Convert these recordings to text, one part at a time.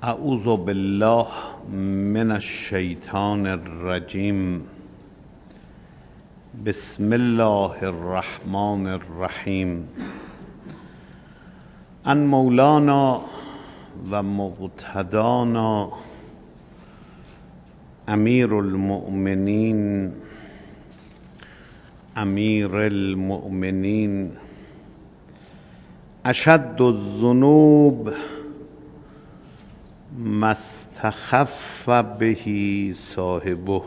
اعوذ بالله من الشیطان الرجیم. بسم الله الرحمن الرحیم. ان مولانا و مقتدانا امیر المؤمنین اشد الذنوب ما استخف به صاحبه.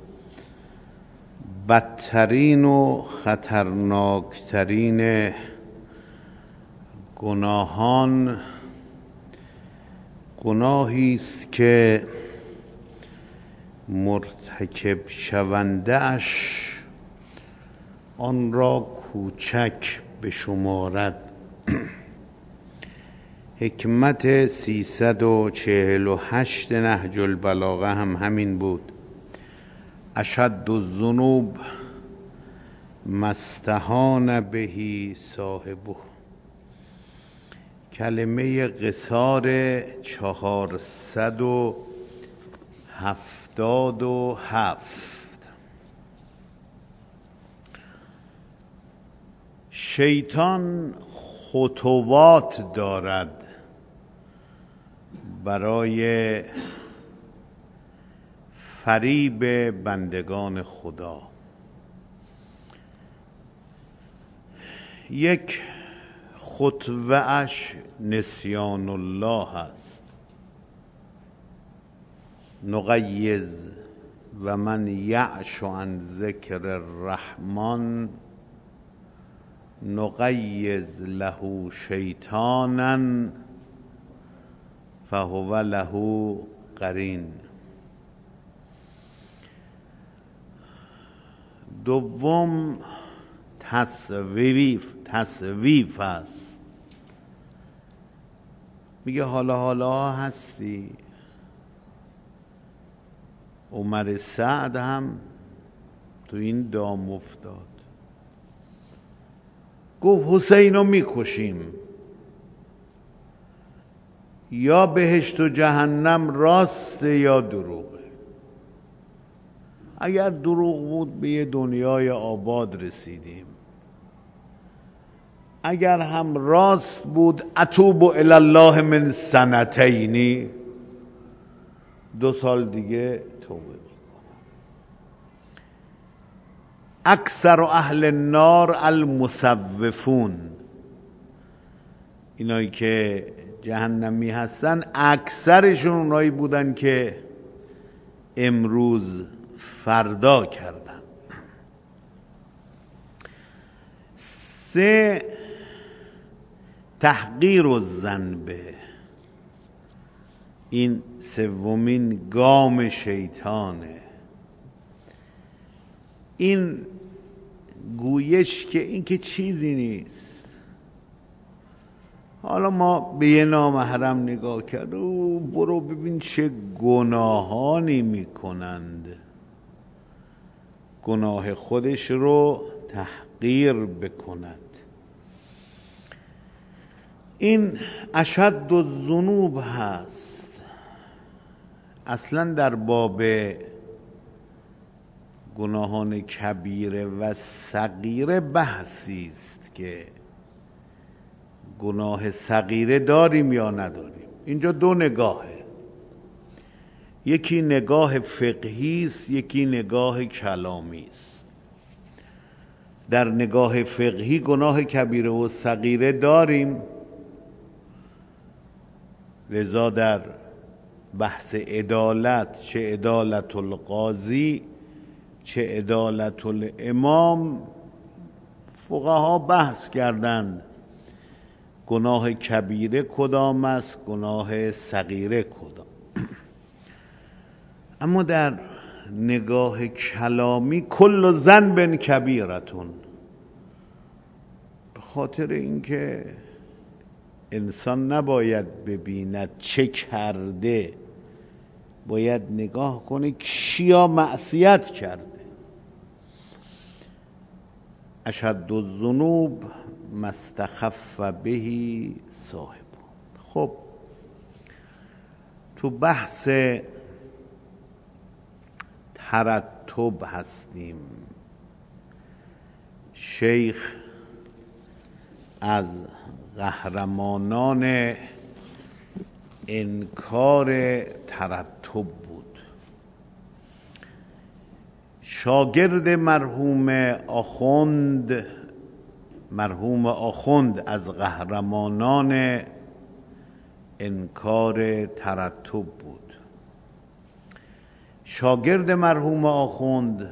بدترین و خطرناکترین گناهان گناهی است که مرتکب شونده اش آن را کوچک بشمارد. حکمت 348 نهج البلاغه هم همین بود. اشد الذنوب ما استهان به صاحبه. کلمه قصار 477. شیطان خطوات دارد برای فریب بندگان خدا. یک خطوه اش نسیان الله است. نقیض و من یعش عن ذکر الرحمن نقیض له شیطانا فهو له قرین. دوم تصویف است. میگه حالا هستی. عمر سعد هم تو این دام افتاد، گفت حسینو میکشیم، یا بهشت و جهنم راسته یا دروغه. اگر دروغ بود به یه دنیای آباد رسیدیم، اگر هم راست بود اتوب الی الله من سنتینی، 2 سال دیگه توبه میکنم. اکثر اهل النار المسوفون، اینایی که جهنمی هستن اکثرشون اونایی بودن که امروز فردا کردن. 3 تحقیر الذنب. این 3مین گام شیطانه. این گویش که این که چیزی نیست. حالا ما به یه نامحرم نگاه کرد و برو ببین چه گناهانی میکنند. گناه خودش رو تحقیر بکند. این اشد الذنوب هست. اصلا در باب گناهان کبیره و صغیره بحثی است که گناه صغیره داریم یا نداریم. اینجا 2 نگاهه. یکی نگاه فقهی است، یکی نگاه کلامی است. در نگاه فقهی گناه کبیره و صغیره داریم، لذا در بحث عدالت، چه عدالت القاضی چه عدالت الامام، فقها بحث کردند گناه کبیره کدام است، گناه صغیره کدام. اما در نگاه کلامی کل ذنب کبیرتون، به خاطر اینکه انسان نباید ببیند چه کرده، باید نگاه کنه کیا معصیت کرده. اشد الذنوب ما استخف به صاحب. خب تو بحث ترتب هستیم. شیخ از قهرمانان انکار ترتب بود. شاگرد مرحوم آخوند از قهرمانان انکار ترتب بود. شاگرد مرحوم آخوند،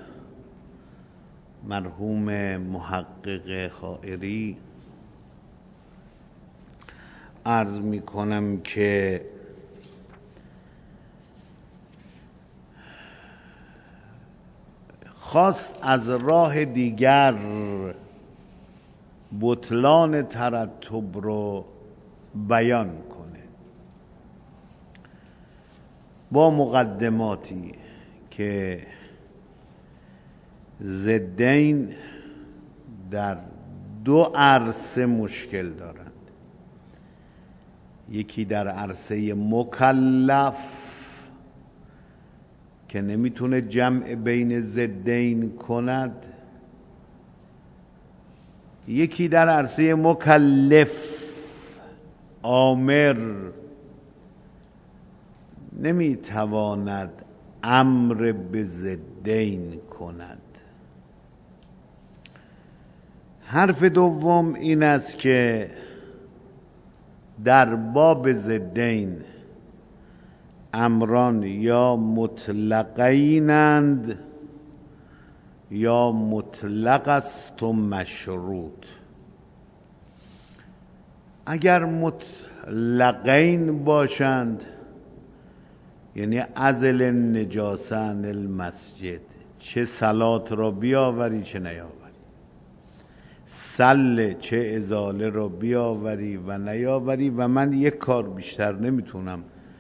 مرحوم محقق خائری، عرض می کنم که خواست از راه دیگر بطلان ترتب رو بیان کنه با مقدماتی که ضدین در دو عرصه مشکل دارند. یکی در عرصه مکلف که نمیتونه جمع بین ضدین کند، یکی در عرصه مکلف آمر نمیتواند امر به ضدین کند. حرف دوم این است که در باب ضدین امران یا مطلقینند یا مطلق است و مشروط. اگر مطلقین باشند یعنی ازل نجاسن المسجد، چه صلات را بیاوری چه نیاوری، سل چه ازاله را بیاوری و نیاوری، و من یک کار بیشتر نمیتونم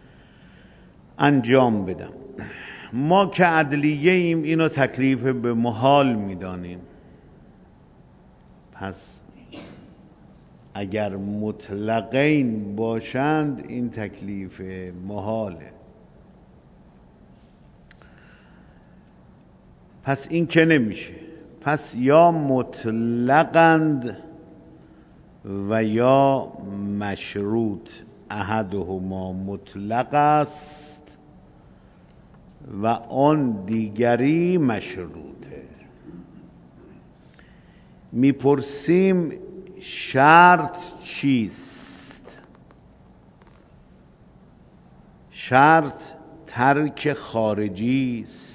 انجام بدم. ما که عدلیه ایم اینو تکلیف به محال میدانیم. پس اگر مطلقین باشند این تکلیف محاله. پس این که نمیشه. پس یا مطلقند و یا مشروط. احدهما مطلق است و آن دیگری مشروطه. میپرسیم شرط چیست؟ شرط ترک خارجی است.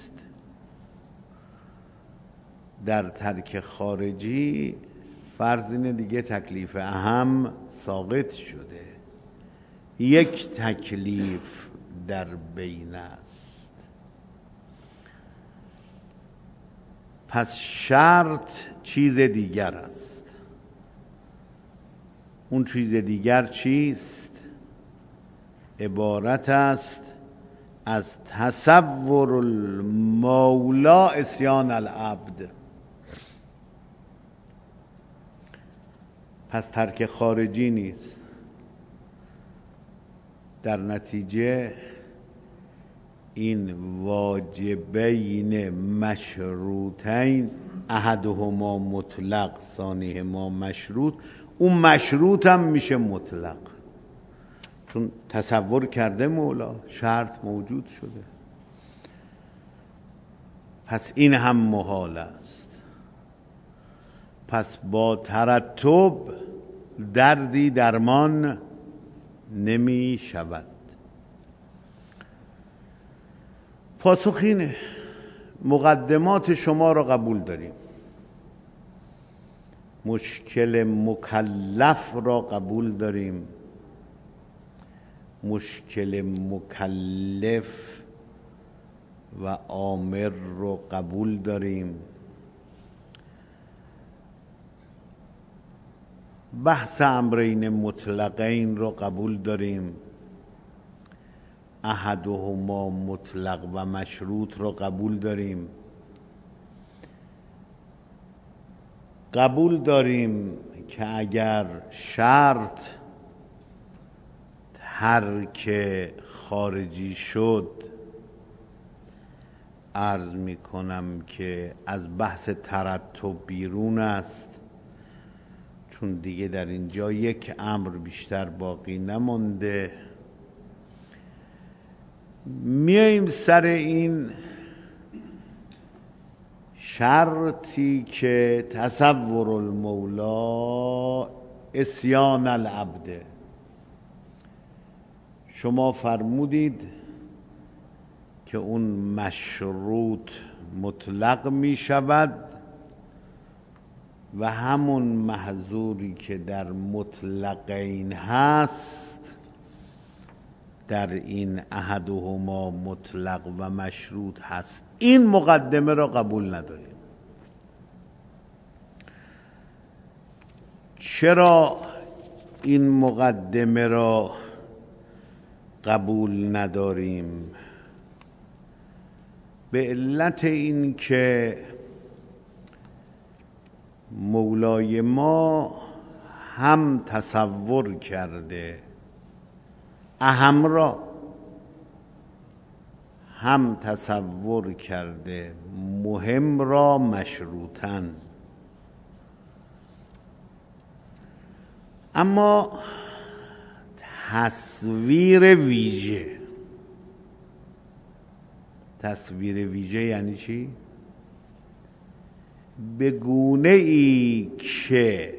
در ترک خارجی فرض اینه دیگه تکلیف اهم ساقط شده. یک تکلیف در بین است. پس شرط چیز دیگر است. اون چیز دیگر چیست؟ عبارت است از تصور المولا عصیان العبد. پس ترک خارجی نیست. در نتیجه این واجبین مشروطین، احدهما مطلق ثانیهما مشروط، اون مشروط هم میشه مطلق، چون تصور کرده مولا شرط موجود شده. پس این هم محال است. پس با ترتب دردی درمان نمی شود. پاسخ اینه. مقدمات شما را قبول داریم. مشکل مکلف را قبول داریم. مشکل مکلف و آمر رو قبول داریم. بحث امرین مطلقین رو قبول داریم. احدهما مطلق و مشروط رو قبول داریم. قبول داریم که اگر شرط هر که خارجی شد عرض می کنم که از بحث ترتب بیرون است، چون دیگه در اینجا یک امر بیشتر باقی نمانده. میاییم سر این شرطی که تصور المولا عصیان العبد. شما فرمودید که اون مشروط مطلق می شود و همون محظوری که در مطلقین هست در این احدهما مطلق و مشروط هست. این مقدمه را قبول نداریم. چرا این مقدمه را قبول نداریم؟ به علت این که مولای ما هم تصور کرده اهم را، هم تصور کرده مهم را مشروطاً. اما تصویر ویژه یعنی چی؟ به گونه ای که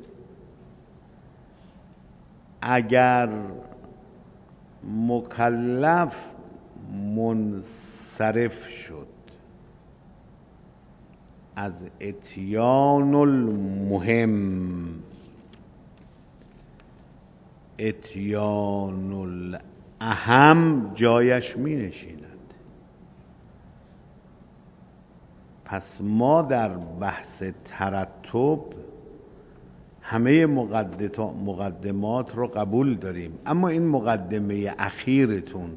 اگر مکلف منصرف شد از اتیان المهم، اتیان الاهم جایش می نشیند. پس ما در بحث ترتب همه مقدمات رو قبول داریم، اما این مقدمه اخیرتون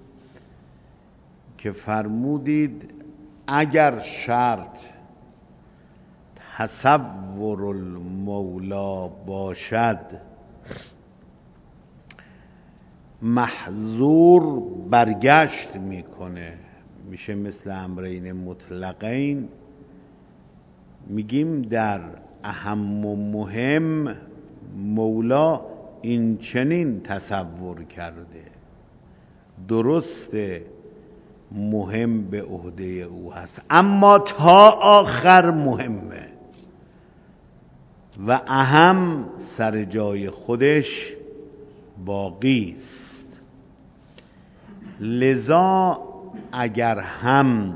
که فرمودید اگر شرط تصور المولا باشد محظور برگشت میکنه، میشه مثل امرین مطلقین. میگیم در اهم و مهم مولا این چنین تصور کرده، درسته مهم به عهده او هست اما تا آخر مهمه و اهم سر جای خودش باقی است. لذا اگر هم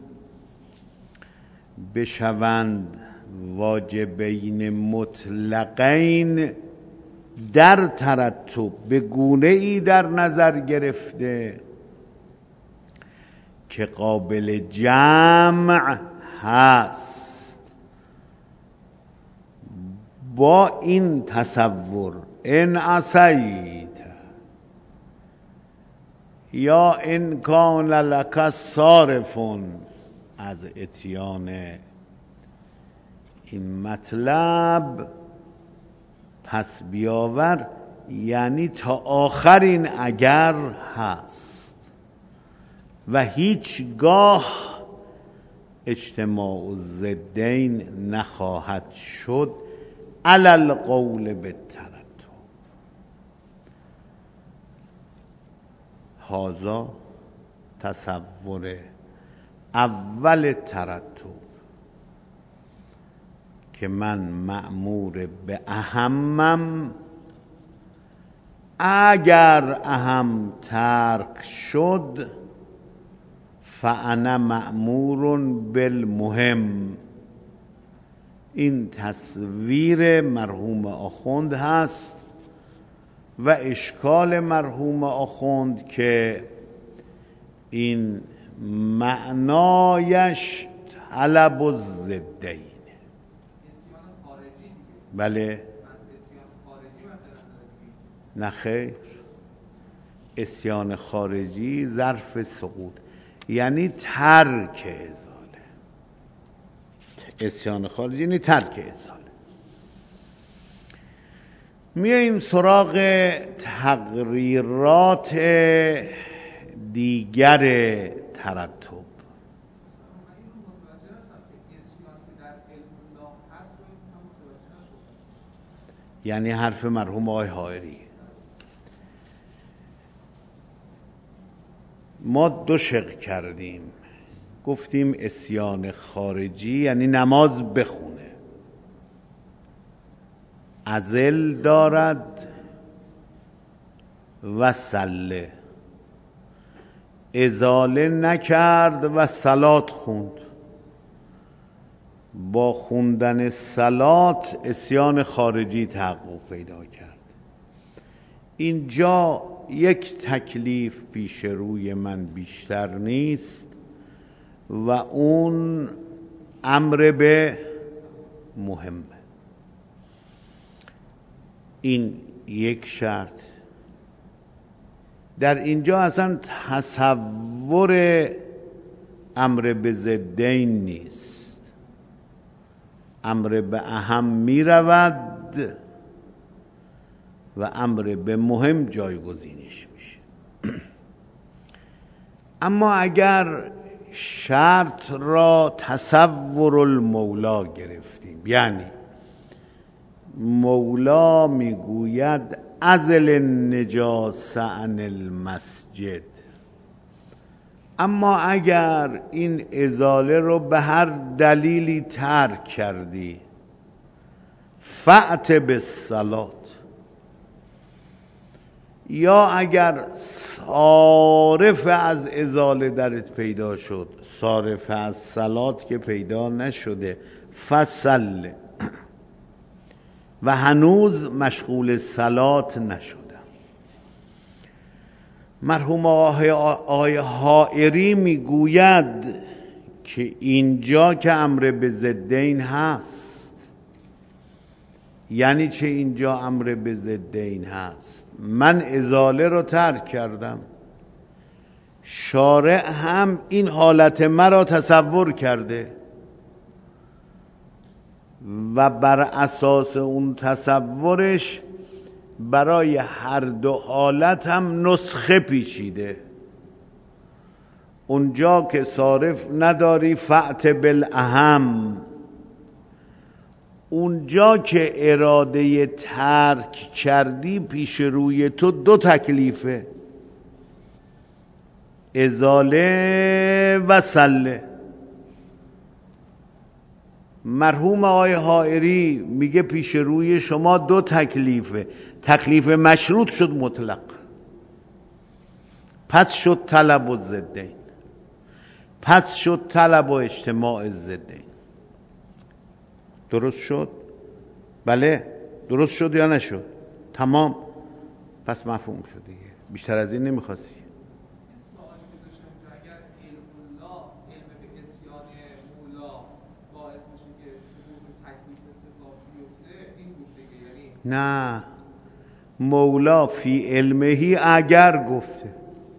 بشوند واجبین مطلقین در ترتب به گونه ای در نظر گرفته که قابل جمع هست با این تصور، ان عصیت یا ان کان لک صارفون از اتیان این مطلب، پس بیاور یعنی تا آخرین اگر هست و هیچگاه اجتماع الضدین نخواهد شد علی القول بالترتب. هذا تصور اول ترتب که من مأمور به اهمم، اگر اهم ترک شد فانا مأمور بالمهم. این تصویر مرحوم آخوند هست و اشکال مرحوم آخوند که این معنایش طلب الضدین. بله نه خیر، عصیان خارجی ظرف سقوط یعنی ترک ازاله. عصیان خارجی یعنی ترک ازاله. میاییم سراغ تغییرات دیگر ترتب. یعنی حرف مرحوم آقای حائری. ما دو شق کردیم، گفتیم عصیان خارجی یعنی نماز بخونه، عزل دارد و سله، ازاله نکرد و صلات خوند. با خوندن صلات عصیان خارجی تحقق پیدا کرد. اینجا یک تکلیف پیش روی من بیشتر نیست و اون امر به مهمه. این یک شرط. در اینجا اصلا تصور امر به ضدین نیست. امر به اهم می رود و امر به مهم جایگزینش میشه. اما اگر شرط را تصور المولا گرفتیم، یعنی مولا میگوید ازل النجاس عن المسجد، اما اگر این ازاله رو به هر دلیلی ترک کردی، فأت بالصلاة، یا اگر صارف از ازاله درت پیدا شد، صارف از صلات که پیدا نشده، فصل، و هنوز مشغول صلات نشدم. مرحوم آقای حائری میگوید که اینجا که امر به ضدین هست. یعنی چه اینجا امر به ضدین هست؟ من ازاله رو ترک کردم، شارع هم این حالت مرا تصور کرده و بر اساس اون تصورش برای هر دو حالت هم نسخه پیچیده. اونجا که صارف نداری فأت بالاهم، اونجا که اراده ترک کردی پیش روی تو دو تکلیفه، ازاله و سله. مرحوم آقای حائری میگه پیش روی شما دو تکلیفه. تکلیف مشروط شد مطلق، پس شد طلب الضدین، پس شد طلب و اجتماع الضدین. درست شد؟ بله درست شد یا نشد؟ تمام، پس مفهوم شد دیگه. بیشتر از این نمیخواستی. نه، مولا فی علمهی اگر گفته،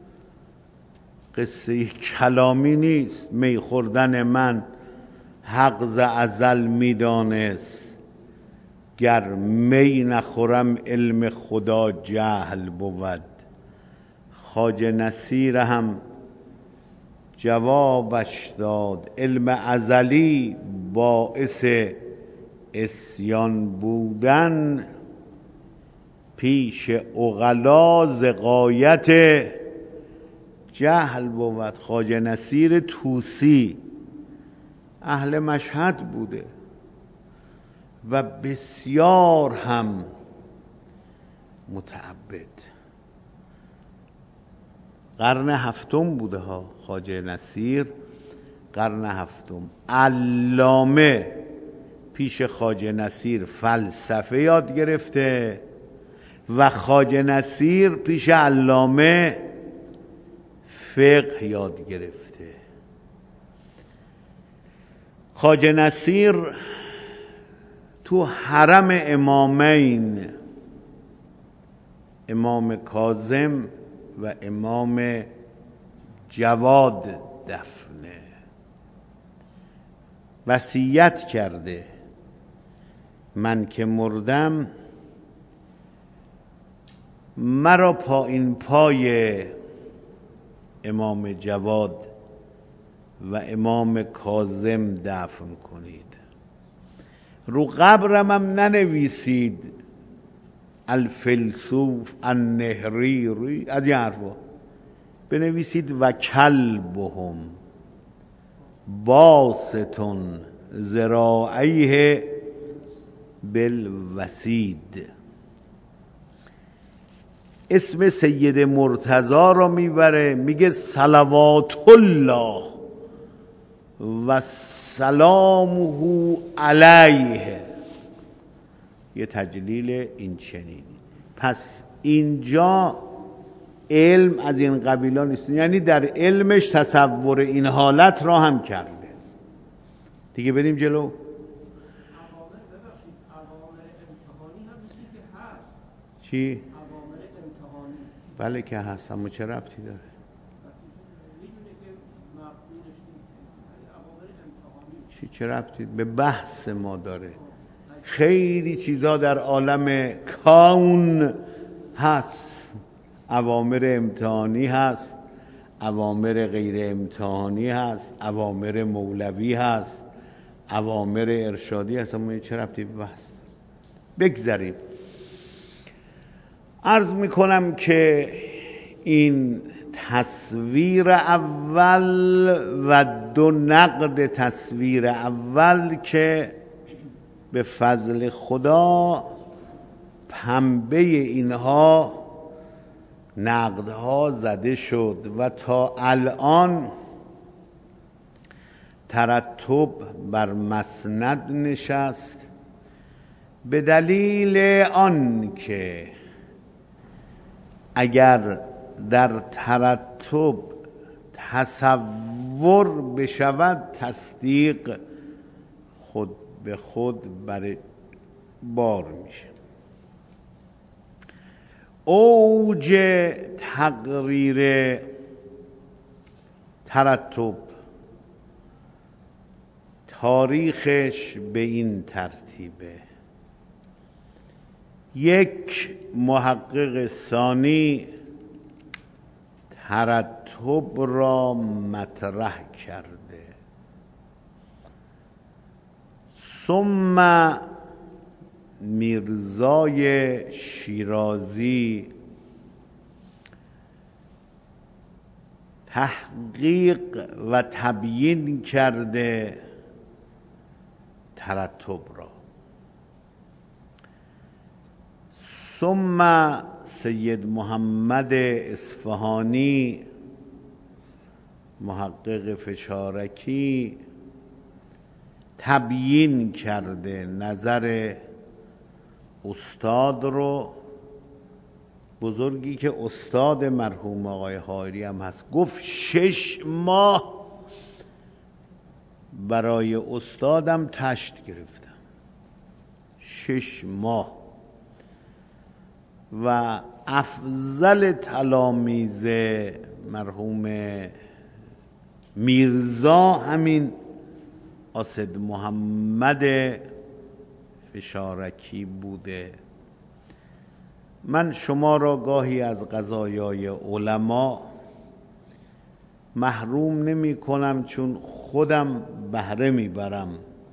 قصه کلامی نیست. می خوردن من حق ز ازل میدانست، گر می نخورم علم خدا جهل بود. خواجه نصیر هم جوابش داد، علم ازلی باعث عصیان بودن پیش عقلا ز غایت جهل بود. خواجه نصیر طوسی اهل مشهد بوده و بسیار هم متعبد. قرن هفتم بوده ها خواجه نصیر، قرن هفتم. علامه پیش خواجه نصیر فلسفه یاد گرفته و خواجه نصیر پیش علامه فقه یاد گرفته. خواجه نصیر تو حرم امامین، امام کاظم و امام جواد دفنه، وصیت کرده من که مردم مرا پایین پای امام جواد و امام کاظم دفن کنید. رو قبرم هم ننویسید الفیلسوف النهریری از این حرفا، بنویسید و کلبهم باسطون ذراعیه بالوسید. اسم سید مرتضی رو میبره، میگه صلوات الله و سلامه علیه، یه تجلیل این چنینی. پس اینجا علم از این قبیلا نیست، یعنی در علمش تصور این حالت را هم کرده. دیگه بریم جلو. چی؟ بله که هست، اما چه ربطی داره؟ چه ربطی به بحث ما داره؟ خیلی چیزا در عالم کون هست، اوامر امتحانی هست، اوامر غیر امتحانی هست، اوامر مولوی هست، اوامر ارشادی هست، اما چه ربطی به بحث؟ بگذاریم. عرض میکنم که این تصویر اول و دو نقد تصویر اول که به فضل خدا پنبه اینها نقدها زده شد و تا الان ترتب بر مسند نشست، به دلیل آن که اگر در ترتب تصور بشود تصدیق خود به خود بر بار میشه. اوج تقریر ترتب تاریخش به این ترتیبه: یک محقق ثانی ترتب را مطرح کرده، ثم میرزای شیرازی تحقیق و تبیین کرده ترتب را، ثم سید محمد اصفهانی محقق فشارکی تبیین کرده نظر استاد رو، بزرگی که استاد مرحوم آقای حائری هم هست. گفت 6 ماه برای استادم تشت گرفتم، 6 ماه. و افضل تلامیذ مرحوم میرزا همین اسد محمد فشارکی بوده. من شما را گاهی از قضایای علما محروم نمی کنم، چون خودم بهره میبرم.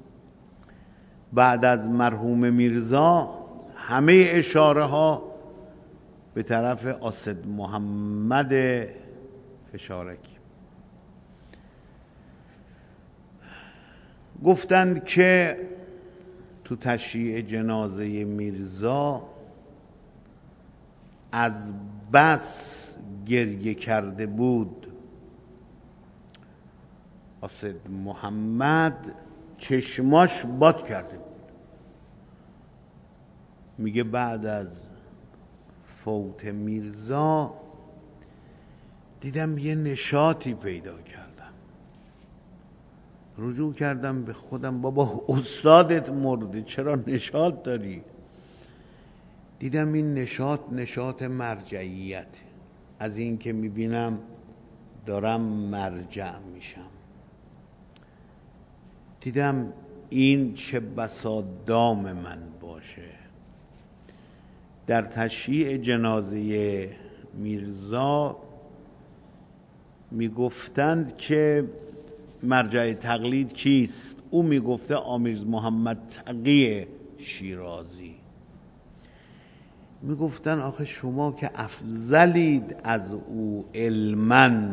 بعد از مرحوم میرزا همه اشاره ها به طرف اسد محمد فشارکی. گفتند که تو تشییع جنازه میرزا از بس گریه کرده بود اسد محمد، چشماش باد کرده بود. میگه بعد از فوت میرزا دیدم یه نشاطی پیدا کردم، رجوع کردم به خودم، بابا استادت مرده چرا نشاط داری؟ دیدم این نشاط مرجعیت، از این که میبینم دارم مرجع میشم. دیدم این چه بسا دام من باشه، در تشییع جنازه میرزا میگفتند که مرجع تقلید کیست؟ او میگفته آمیرز محمد تقی شیرازی. میگفتن آخه شما که افضلید از او علماً.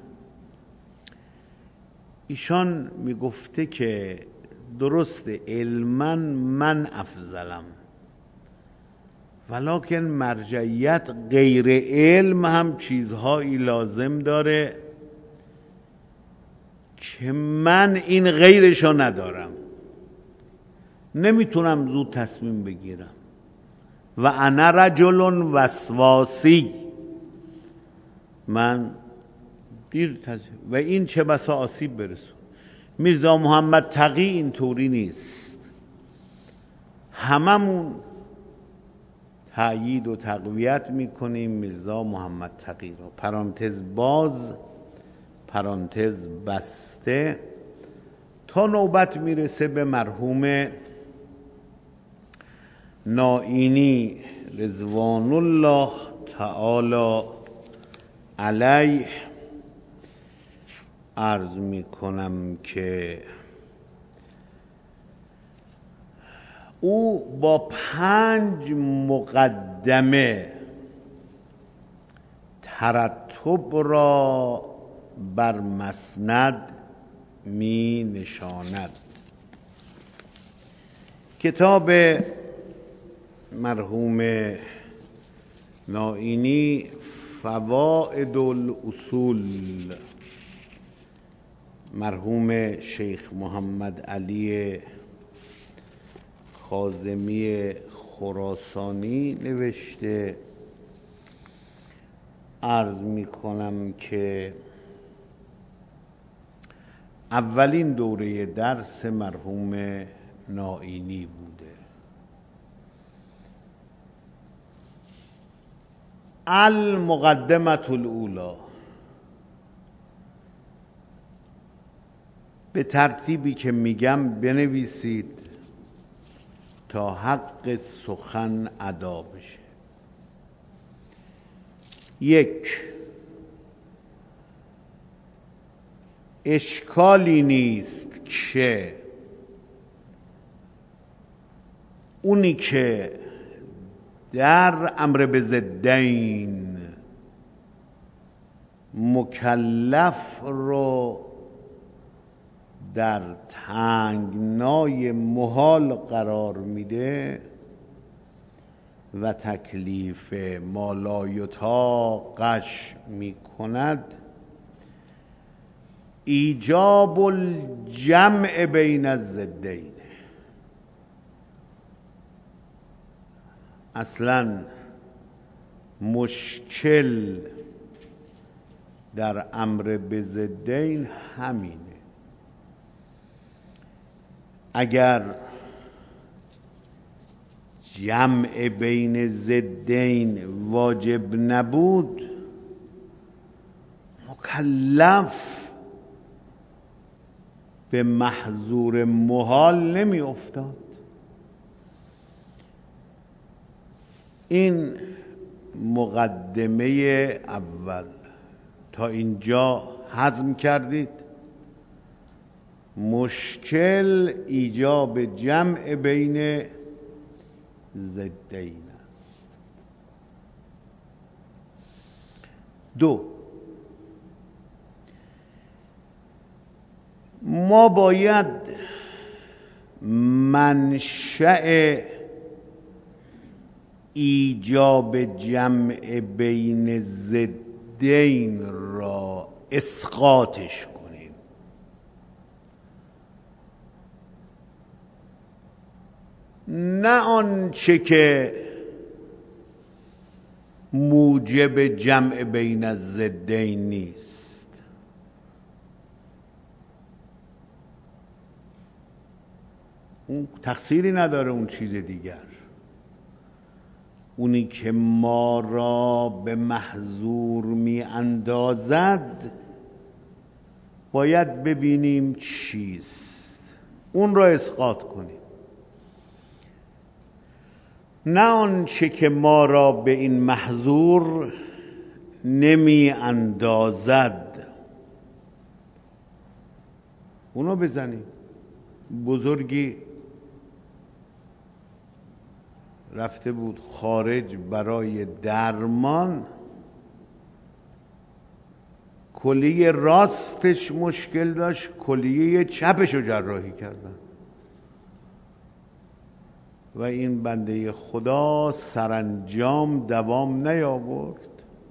ایشان میگفته که درست علماً من افضلم، ولکن مرجعیت غیر علم هم چیزهایی لازم داره که من این غیرشو ندارم، نمیتونم زود تصمیم بگیرم. و انا رجل وسواسی، من دیر و این چه بسا آسیب برسون. میرزا محمد تقی این طوری نیست. هممون تأیید و تقویت میکنیم میرزا محمد تقی رو. پرانتز باز، پرانتز بسته، تا نوبت میرسه به مرحوم نائینی رضوان الله تعالی علیه. عرض میکنم که او با 5 مقدمه ترتب را بر مسند می نشاند. کتاب مرحوم نائینی فوائد الاصول، مرحوم شیخ محمد علی کاظمی خراسانی نوشته. عرض می کنم که اولین دوره درس مرحوم نائینی بوده. المقدمة الاولی، به ترتیبی که میگم بنویسید تا حق سخن ادا بشه. 1. اشکالی نیست که اونی که در امر به ضدین مکلف رو در تنگنای محال قرار میده و تکلیف ما لا یطاقش میکند، ایجاب الجمع بین الضدین. اصلا مشکل در امر به ضدین همینه. اگر جمع بین ضدین واجب نبود، مکلف به محظور محال نمی افتاد. این مقدمه اول. تا اینجا هضم کردید؟ مشکل ایجاب جمع بین ضدین است. 2. ما باید منشأ ایجاب جمع بین ضدین را اسقاطش کنیم. نه آنچه که موجب جمع بین الضدین نیست. اون تقصیری نداره، اون چیز دیگر. اونی که ما را به محظور می اندازد باید ببینیم چیست، اون را اسقاط کنیم. نه آنچه که ما را به این محظور نمی اندازد اونو بزنیم. بزرگی رفته بود خارج برای درمان، کلیه راستش مشکل داشت، کلیه چپش رو جراحی کردن و این بنده خدا سرانجام دوام نیاورد.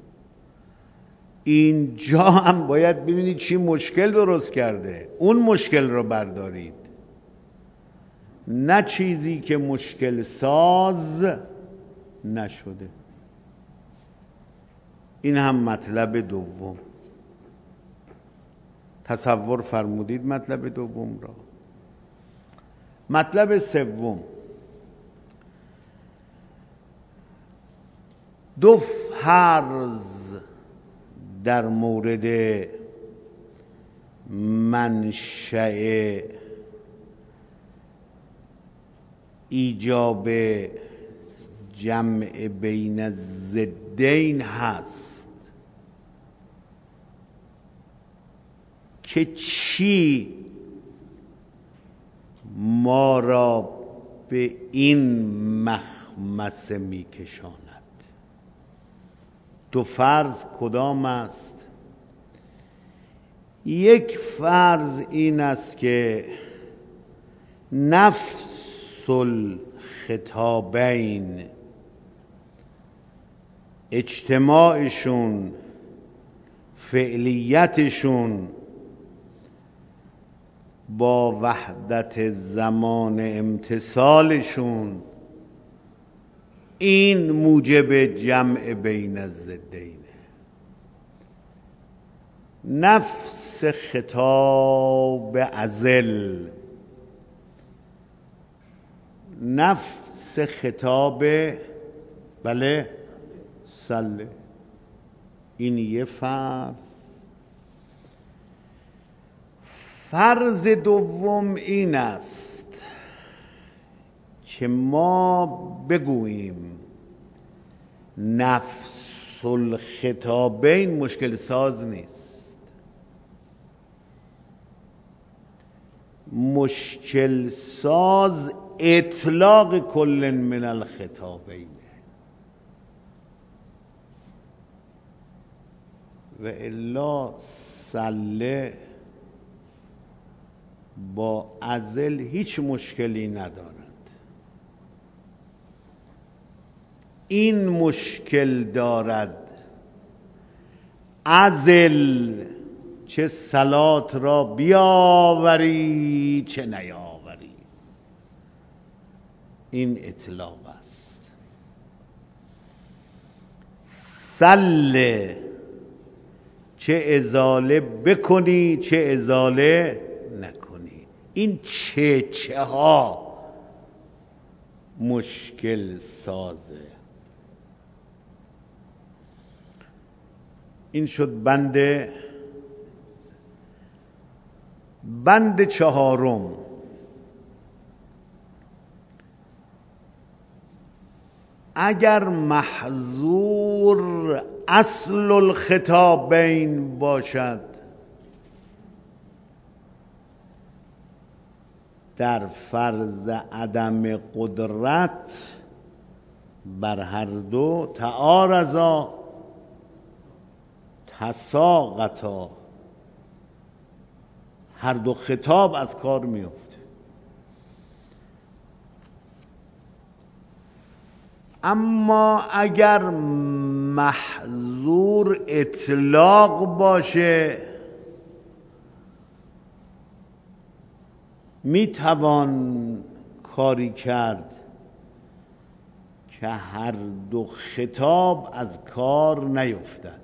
اینجا هم باید ببینید چی مشکل درست کرده، اون مشکل رو بردارید، نه چیزی که مشکل ساز نشده. این هم مطلب دوم. تصور فرمودید مطلب دوم را. مطلب سوم، دو فرض در مورد منشأ ایجاب جمع بین الضدین هست که چی ما را به این مخمسه می کشاند. دو فرض کدام است؟ یک فرض این است که نفس الخطابین، اجتماعشون، فعلیتشون با وحدت زمان امتصالشون، این موجب جمع بین الضدین. نفس خطاب ازل، نفس خطاب بله سله، این یه فرض. فرض دوم این است که ما بگوییم نفس الخطابین مشکل ساز نیست، مشکل ساز اطلاق کل من الخطابین و الا سله با ازل هیچ مشکلی ندارد. این مشکل دارد ازل چه صلات را بیاوری چه نیاوری، این اطلاق است. سله چه ازاله بکنی چه ازاله نکنی، این چه ها مشکل سازه. این شد بند چهارم. اگر محظور اصل الخطابین باشد در فرض عدم قدرت بر هر دو، تعارضا تساقطا، هر دو خطاب از کار میفته. اما اگر محظور اطلاق باشه میتوان کاری کرد که هر دو خطاب از کار نیفتد.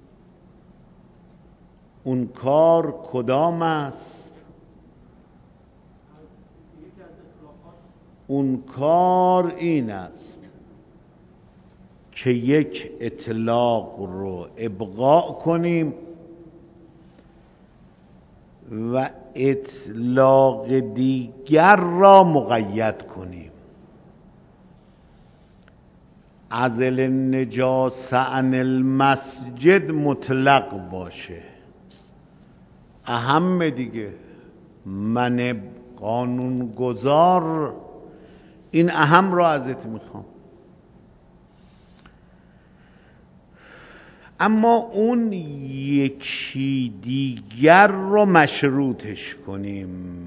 اون کار کدام است؟ اون کار این است که یک اطلاق رو ابقاء کنیم و اطلاق دیگر را مقید کنیم. عزل النجاسه عن المسجد مطلق باشه. اهم دیگه، من قانون گذار این اهم را ازت میخوام. اما اون یکی دیگر رو مشروطش کنیم.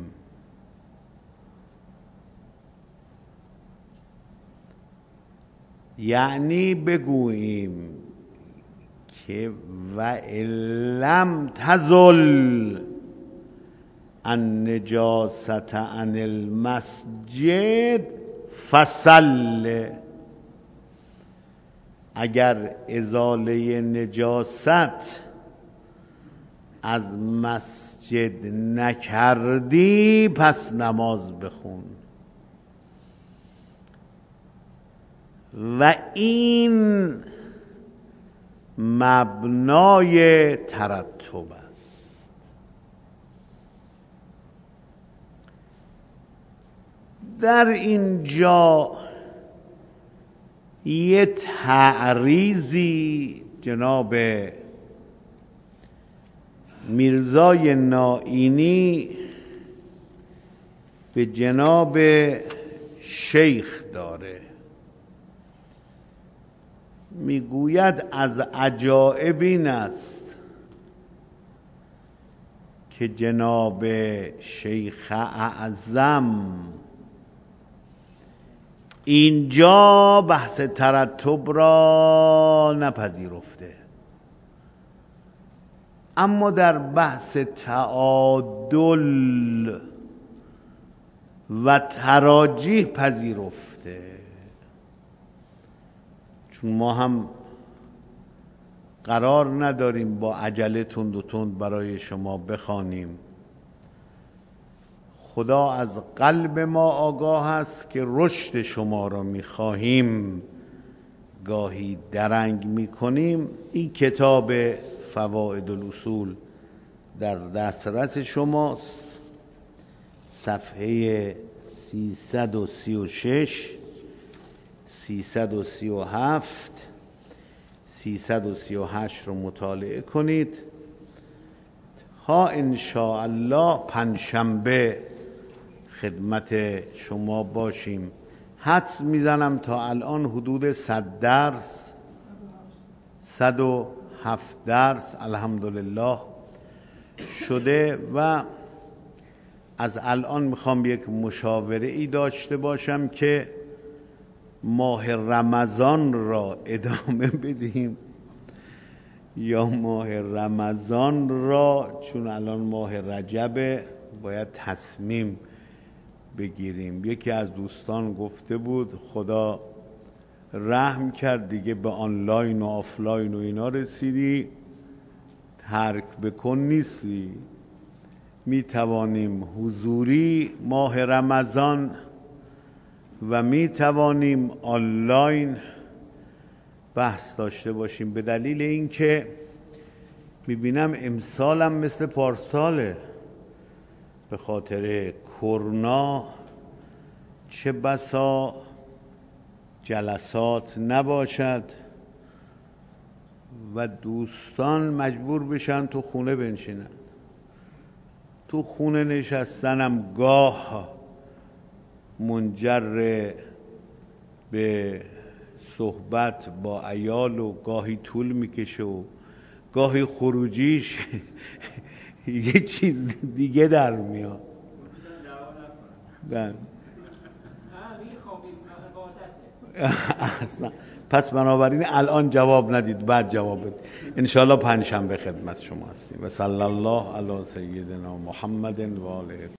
یعنی بگوییم که و لم تزل النجاسة عن المسجد فصل. اگر ازاله نجاست از مسجد نکردی پس نماز بخون. و این مبنای ترتب است. در اینجا یه تعریضی جناب میرزای نائینی به جناب شیخ داره. میگوید از عجایب این است که جناب شیخ اعظم اینجا بحث ترتب را نپذیرفته، اما در بحث تعادل و تراجیح پذیرفته. چون ما هم قرار نداریم با عجله تند و تند برای شما بخوانیم. خدا از قلب ما آگاه است که رشد شما را می‌خواهیم، گاهی درنگ می‌کنیم. این کتاب فوائد الاصول در دسترس شماست، صفحه 336 337 338 رو مطالعه کنید. ها انشاءالله پنجشنبه خدمت شما باشیم. حدس میزنم تا الان حدود 100 درس 107 درس الحمدلله شده و از الان میخوام یک مشاوره ای داشته باشم که ماه رمضان را ادامه بدیم یا ماه رمضان را، چون الان ماه رجبه باید تصمیم بگیریم. یکی از دوستان گفته بود خدا رحم کرد دیگه به آنلاین و آفلاین و اینا رسیدی، ترک بکن نیستی. می توانیم حضوری ماه رمضان و می توانیم آنلاین بحث داشته باشیم، به دلیل اینکه می بینم امسالم مثل پارساله، به خاطر کرونا چه بسا جلسات نباشد و دوستان مجبور بشن تو خونه بنشینن. تو خونه نشستنم گاه منجر به صحبت با عیال و گاهی طول میکشه و گاهی خروجیش یه چیز دیگه در میاد. پس بنابراین الان جواب ندید، بعد جواب بدید. انشاءالله پنجشنبه خدمت شما هستیم. و صلی الله علی سیدنا محمد و آله.